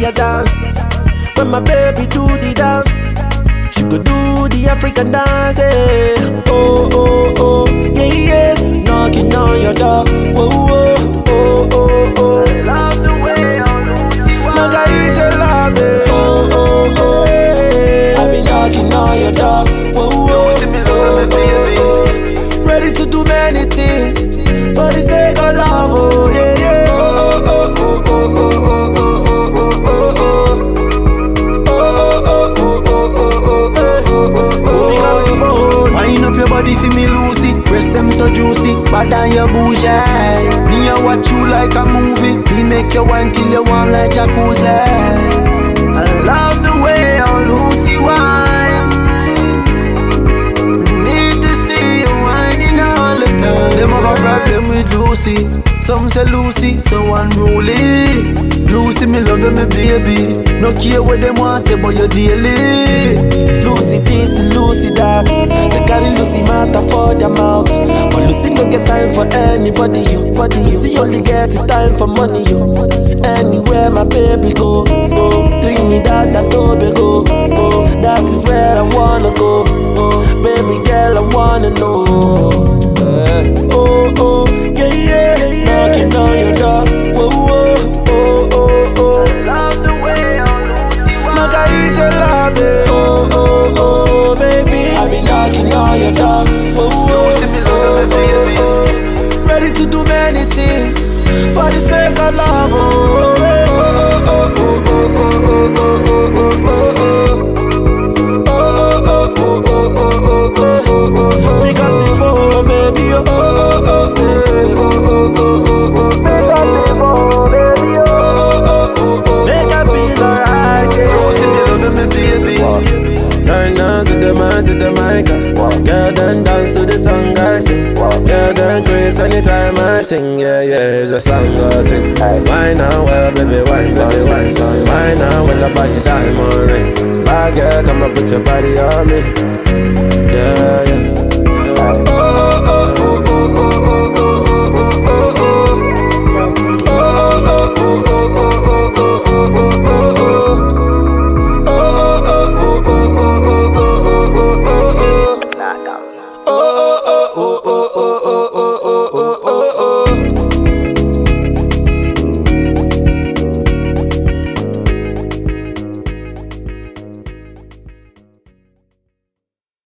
a dance. When my baby do the dance, she could do the African dance. Eh. Oh, oh, oh, yeah, yeah. Knocking on your door. Whoa, whoa, oh, oh, oh. I love the way I lose you. Margarita love it. Oh, oh, oh, yeah. I be knocking on your door. Whoa, whoa, You see me love me, baby. ready to do many things for the sake of love. Oh, yeah, yeah. Oh, oh, oh, oh, oh, oh, oh, oh, oh, oh, oh. Wind up your body for me, Lucy. Breast them so juicy, bad than your bougie. Me I watch you like a movie. Me make your wine till you warm like jacuzzi. I love the way how Lucy wine. Need to see you whining all the time. Them have a problem with Lucy. Some say Lucy so unruly. Lucy, me love you, me baby. No care what them want say, but you daily. Lucy this, Lucy that. They carry Lucy matter for their mouth. But Lucy no get time for anybody, you. Lucy only get time for money, you. Anywhere my baby go, oh, Trinidad and Tobago, oh, that is where I wanna go, oh, baby girl, I wanna know. Oh, oh, yeah, yeah, knocking on your door. Whoa, whoa, oh, oh, oh. I love the way how Lucy wine. Margarita love it. Oh, oh, oh, baby, I be knocking on your door. Oh, oh, You see me love me, baby. oh, ready to do many things for the sake of love. Oh, oh, oh, oh, oh, oh, oh, oh, oh, oh, oh, oh. We got the phone, baby. Oh, oh, oh, oh, we got the phone, baby. Oh, oh, oh, make I feel alright. You see me love me, baby. Turn down to the man, to the mic. Girl, then dance to the song I sing. Girl, then grace anytime I sing. Yeah, yeah, it's a song I sing. Wine now, well, baby, wine, baby, wine. Wine now, well, I buy you diamond ring. Bad girl, come and put your body on me. Yeah, yeah.